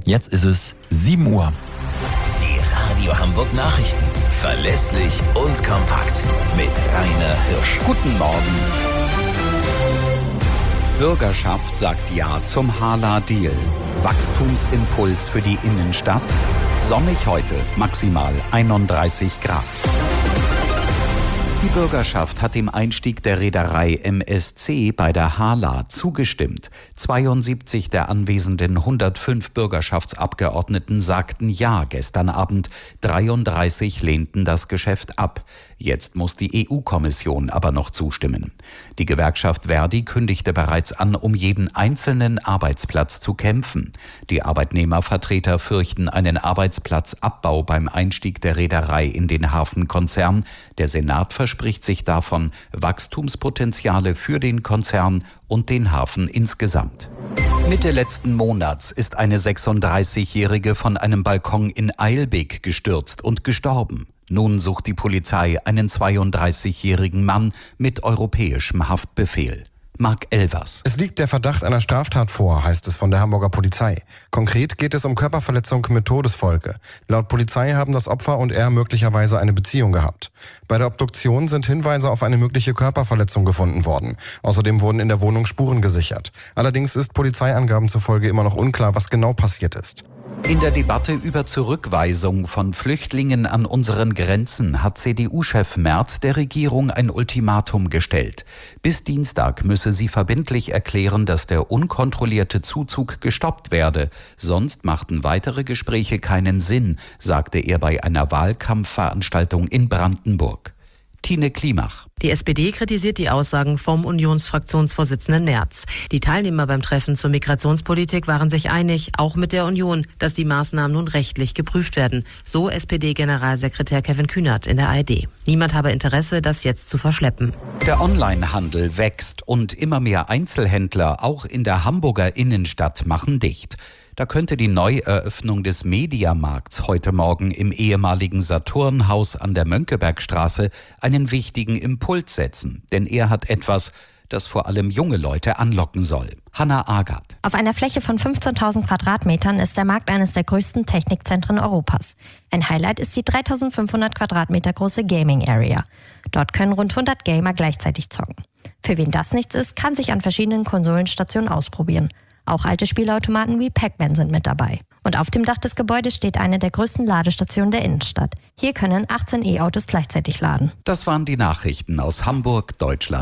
Jetzt ist es 7 Uhr. Die Radio Hamburg Nachrichten. Verlässlich und kompakt. Mit Rainer Hirsch. Guten Morgen. Bürgerschaft sagt Ja zum Hala-Deal. Wachstumsimpuls für die Innenstadt. Sonnig heute, maximal 31 Grad. Die Bürgerschaft hat dem Einstieg der Reederei MSC bei der Hala zugestimmt. 72 der anwesenden 105 Bürgerschaftsabgeordneten sagten Ja gestern Abend. 33 lehnten das Geschäft ab. Jetzt muss die EU-Kommission aber noch zustimmen. Die Gewerkschaft Verdi kündigte bereits an, um jeden einzelnen Arbeitsplatz zu kämpfen. Die Arbeitnehmervertreter fürchten einen Arbeitsplatzabbau beim Einstieg der Reederei in den Hafenkonzern. Der Senat verspricht sich davon Wachstumspotenziale für den Konzern und den Hafen insgesamt. Mitte letzten Monats ist eine 36-Jährige von einem Balkon in Eilbek gestürzt und gestorben. Nun sucht die Polizei einen 32-jährigen Mann mit europäischem Haftbefehl. Marc Elvers. Es liegt der Verdacht einer Straftat vor, heißt es von der Hamburger Polizei. Konkret geht es um Körperverletzung mit Todesfolge. Laut Polizei haben das Opfer und er möglicherweise eine Beziehung gehabt. Bei der Obduktion sind Hinweise auf eine mögliche Körperverletzung gefunden worden. Außerdem wurden in der Wohnung Spuren gesichert. Allerdings ist Polizeiangaben zufolge immer noch unklar, was genau passiert ist. In der Debatte über Zurückweisung von Flüchtlingen an unseren Grenzen hat CDU-Chef Merz der Regierung ein Ultimatum gestellt. Bis Dienstag müsse sie verbindlich erklären, dass der unkontrollierte Zuzug gestoppt werde. Sonst machten weitere Gespräche keinen Sinn, sagte er bei einer Wahlkampfveranstaltung in Brandenburg. Tine Klimach. Die SPD kritisiert die Aussagen vom Unionsfraktionsvorsitzenden Merz. Die Teilnehmer beim Treffen zur Migrationspolitik waren sich einig, auch mit der Union, dass die Maßnahmen nun rechtlich geprüft werden. So SPD-Generalsekretär Kevin Kühnert in der ARD. Niemand habe Interesse, das jetzt zu verschleppen. Der Onlinehandel wächst und immer mehr Einzelhändler, auch in der Hamburger Innenstadt, machen dicht. Da könnte die Neueröffnung des Mediamarkts heute Morgen im ehemaligen Saturnhaus an der Mönckebergstraße einen wichtigen Impuls setzen. Denn er hat etwas, das vor allem junge Leute anlocken soll. Hanna Agard. Auf einer Fläche von 15.000 Quadratmetern ist der Markt eines der größten Technikzentren Europas. Ein Highlight ist die 3.500 Quadratmeter große Gaming Area. Dort können rund 100 Gamer gleichzeitig zocken. Für wen das nichts ist, kann sich an verschiedenen Konsolenstationen ausprobieren. Auch alte Spielautomaten wie Pac-Man sind mit dabei. Und auf dem Dach des Gebäudes steht eine der größten Ladestationen der Innenstadt. Hier können 18 E-Autos gleichzeitig laden. Das waren die Nachrichten aus Hamburg, Deutschland.